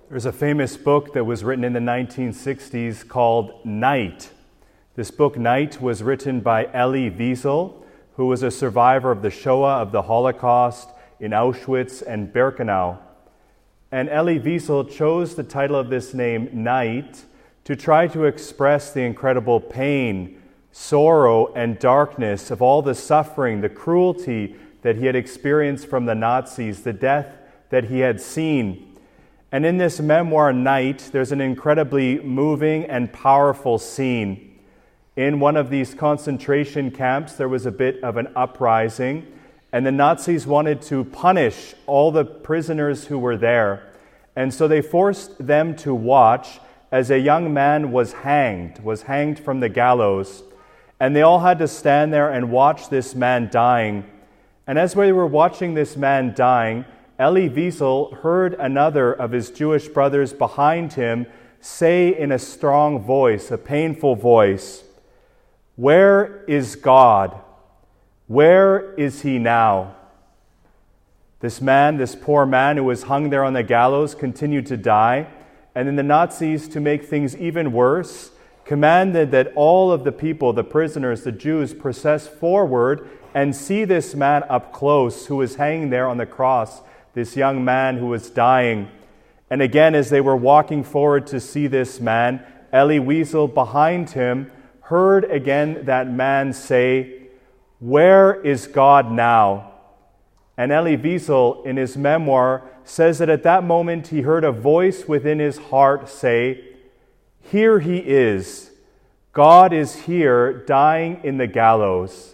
There's a famous book that was written in the 1960s called Night. This book, Night, was written by Elie Wiesel, who was a survivor of the Shoah, of the Holocaust, in Auschwitz and Birkenau. And Elie Wiesel chose the title of this name, Night, to try to express the incredible pain, sorrow, and darkness of all the suffering, the cruelty that he had experienced from the Nazis, the death that he had seen. And in this memoir, Night, there's an incredibly moving and powerful scene. In one of these concentration camps, there was a bit of an uprising, and the Nazis wanted to punish all the prisoners who were there. And so they forced them to watch as a young man was hanged from the gallows. And they all had to stand there and watch this man dying. And as they were watching this man dying, Elie Wiesel heard another of his Jewish brothers behind him say in a strong voice, a painful voice, "Where is God? Where is he now?" This man, this poor man who was hung there on the gallows, continued to die. And then the Nazis, to make things even worse, commanded that all of the people, the prisoners, the Jews, process forward and see this man up close who was hanging there on the cross, this young man who was dying. And again, as they were walking forward to see this man, Elie Wiesel behind him heard again that man say, "Where is God now?" And Elie Wiesel, in his memoir, says that at that moment he heard a voice within his heart say, "Here he is. God is here, dying in the gallows."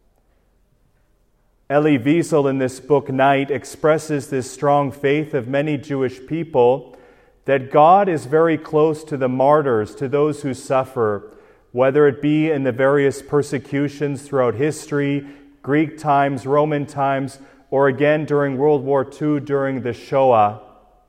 Elie Wiesel in this book, Night, expresses this strong faith of many Jewish people that God is very close to the martyrs, to those who suffer, whether it be in the various persecutions throughout history, Greek times, Roman times, or again during World War II during the Shoah.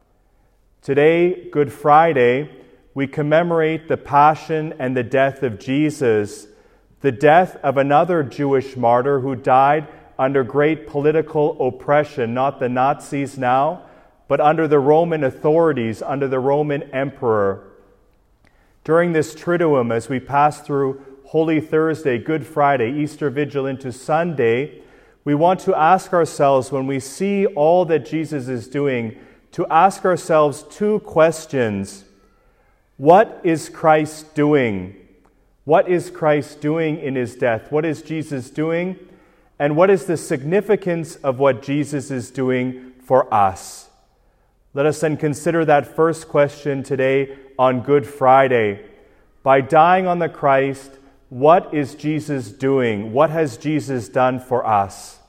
Today, Good Friday, we commemorate the passion and the death of Jesus, the death of another Jewish martyr who died under great political oppression, not the Nazis now, but under the Roman authorities, under the Roman emperor. During this Triduum, as we pass through Holy Thursday, Good Friday, Easter Vigil into Sunday, we want to ask ourselves, when we see all that Jesus is doing, to ask ourselves two questions. What is Christ doing? What is Christ doing in his death? What is Jesus doing? And what is the significance of what Jesus is doing for us? Let us then consider that first question today on Good Friday. By dying on the Christ, what is Jesus doing? What has Jesus done for us?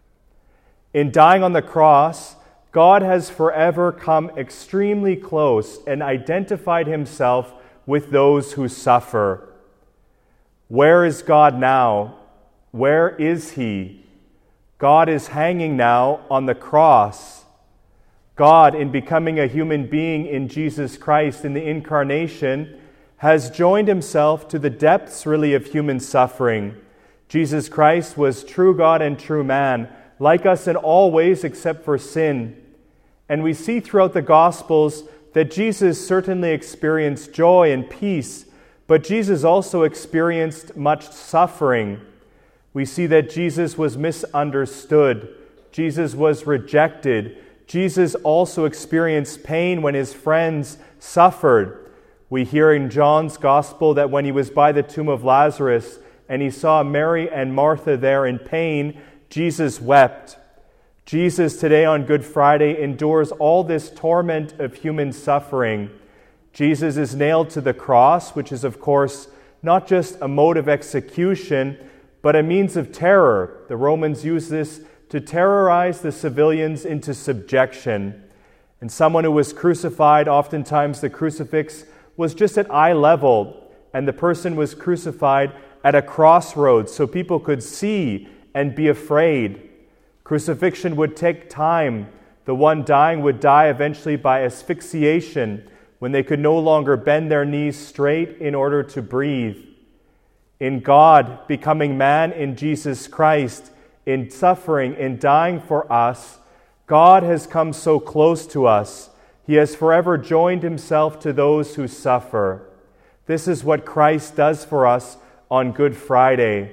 In dying on the cross, God has forever come extremely close and identified himself with those who suffer. Where is God now? Where is he? God is hanging now on the cross. God, in becoming a human being in Jesus Christ, in the incarnation, has joined himself to the depths, really, of human suffering. Jesus Christ was true God and true man, like us in all ways except for sin. And we see throughout the Gospels that Jesus certainly experienced joy and peace, but Jesus also experienced much suffering. We see that Jesus was misunderstood. Jesus was rejected. Jesus also experienced pain when his friends suffered. We hear in John's Gospel that when he was by the tomb of Lazarus and he saw Mary and Martha there in pain, Jesus wept. Jesus today on Good Friday endures all this torment of human suffering. Jesus is nailed to the cross, which is, of course, not just a mode of execution, but a means of terror. The Romans used this to terrorize the civilians into subjection. And someone who was crucified, oftentimes the crucifix was just at eye level, and the person was crucified at a crossroads so people could see and be afraid. Crucifixion would take time. The one dying would die eventually by asphyxiation when they could no longer bend their knees straight in order to breathe. In God becoming man in Jesus Christ, in suffering, in dying for us, God has come so close to us. He has forever joined himself to those who suffer. This is what Christ does for us on Good Friday.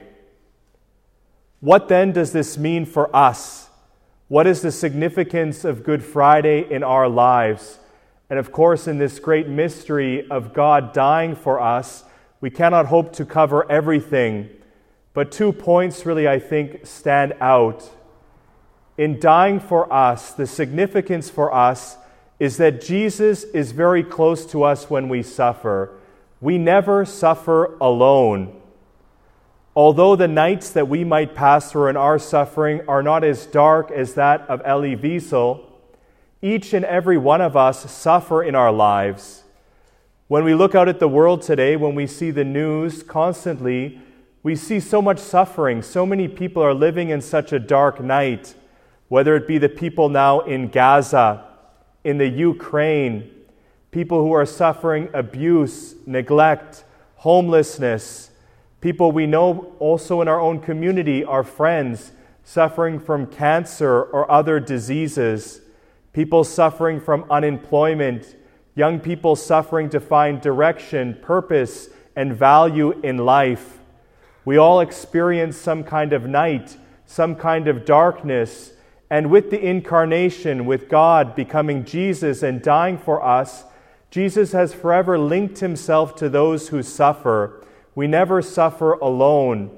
What then does this mean for us? What is the significance of Good Friday in our lives? And of course, in this great mystery of God dying for us, we cannot hope to cover everything. But 2 points really, I think, stand out. In dying for us, the significance for us is that Jesus is very close to us when we suffer. We never suffer alone. Although the nights that we might pass through in our suffering are not as dark as that of Elie Wiesel, each and every one of us suffer in our lives. When we look out at the world today, when we see the news constantly, we see so much suffering. So many people are living in such a dark night, whether it be the people now in Gaza, in the Ukraine, people who are suffering abuse, neglect, homelessness, people we know also in our own community, our friends, suffering from cancer or other diseases, people suffering from unemployment, young people suffering to find direction, purpose, and value in life. We all experience some kind of night, some kind of darkness, and with the incarnation, with God becoming Jesus and dying for us, Jesus has forever linked himself to those who suffer. We never suffer alone.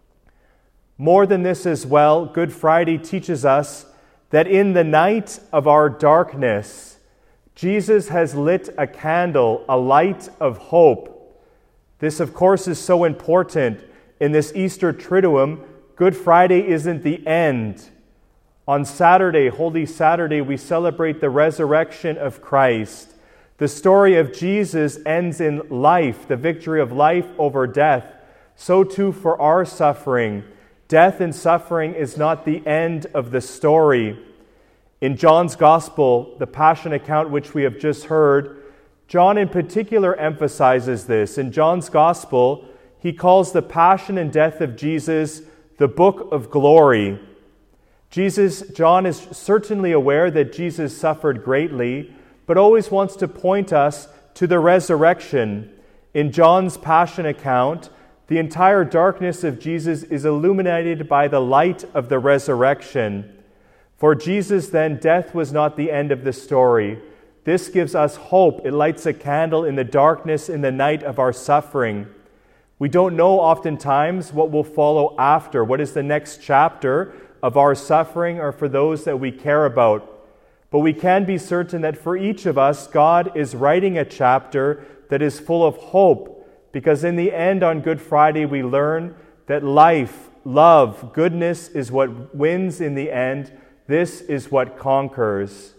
More than this as well, Good Friday teaches us that in the night of our darkness, Jesus has lit a candle, a light of hope. This, of course, is so important. In this Easter Triduum, Good Friday isn't the end. On Saturday, Holy Saturday, we celebrate the resurrection of Christ. The story of Jesus ends in life, the victory of life over death. So too for our suffering. Death and suffering is not the end of the story. In John's Gospel, the Passion account which we have just heard, John in particular emphasizes this. In John's Gospel, he calls the passion and death of Jesus the book of glory. John is certainly aware that Jesus suffered greatly, but always wants to point us to the resurrection. In John's Passion account, the entire darkness of Jesus is illuminated by the light of the resurrection. For Jesus, then, death was not the end of the story. This gives us hope. It lights a candle in the darkness, in the night of our suffering. We don't know oftentimes what will follow after. What is the next chapter of our suffering or for those that we care about? But we can be certain that for each of us, God is writing a chapter that is full of hope, because in the end, on Good Friday, we learn that life, love, goodness is what wins in the end. This is what conquers.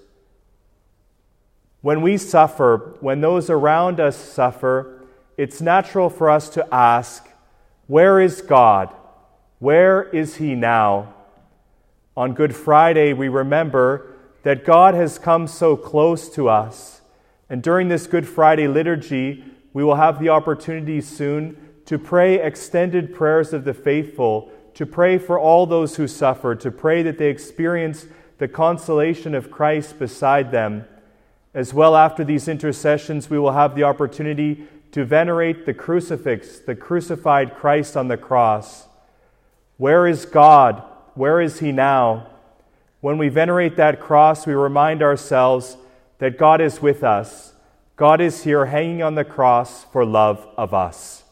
When we suffer, when those around us suffer, it's natural for us to ask, where is God? Where is He now? On Good Friday, we remember that God has come so close to us. And during this Good Friday liturgy, we will have the opportunity soon to pray extended prayers of the faithful, to pray for all those who suffer, to pray that they experience the consolation of Christ beside them. As well, after these intercessions, we will have the opportunity to venerate the crucifix, the crucified Christ on the cross. Where is God? Where is He now? When we venerate that cross, we remind ourselves that God is with us. God is here hanging on the cross for love of us.